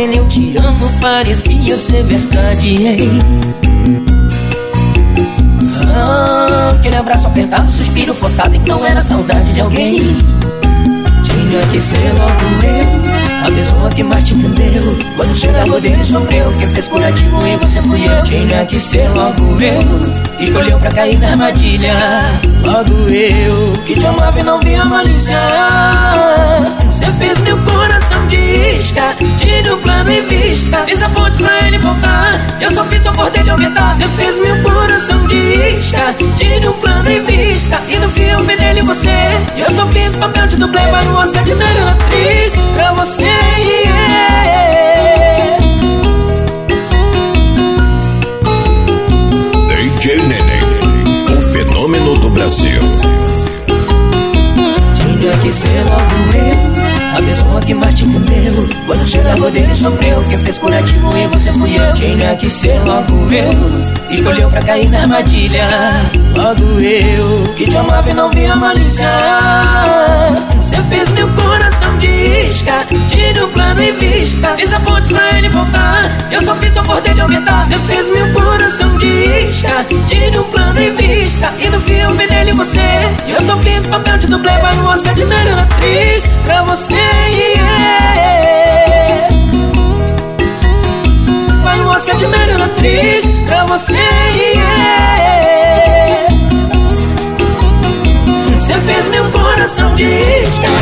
Aquele eu te amo parecia ser verdade, hein? Aquele abraço apertado, suspiro forçado, então era saudade de alguém. Tinha que ser logo eu, a pessoa que mais te entendeu. Quando o cheirador dele sofreu, quem fez curativo em você fui eu. Tinha que ser logo eu, escolheu pra cair na armadilha. Logo eu, que te amava e não via malícia. Você fez meu coração de isca, tirei um plano em vista. Fiz a ponte pra ele voltar, eu só fiz o amor dele aumentar. Você fez meu coração de isca, tirei um plano em vista. E no filme dele você, eu só fiz papel de dublê, mas no Oscar de melhor atriz pra você, DJ Neném, o fenômeno do Brasil. Tinha que ser logo eu, a pessoa que mais te entendeu. Quando o cheirador dele sofreu, quem fez curativo em você fui eu. Tinha que ser logo eu, escolheu pra cair na armadilha. Logo eu, que te amava e não via malícia. Você fez meu coração de isca, tirei um plano em vista. Fiz a ponte pra ele voltar, eu só fiz o amor dele aumentar. Você fez meu coração de isca, tirei um plano em vista. E no filme dele você, eu só fiz papel de dublê, mas no Oscar de melhor atriz pra você, vai no Oscar de melhor atriz pra você, Você fez meu coração de isca,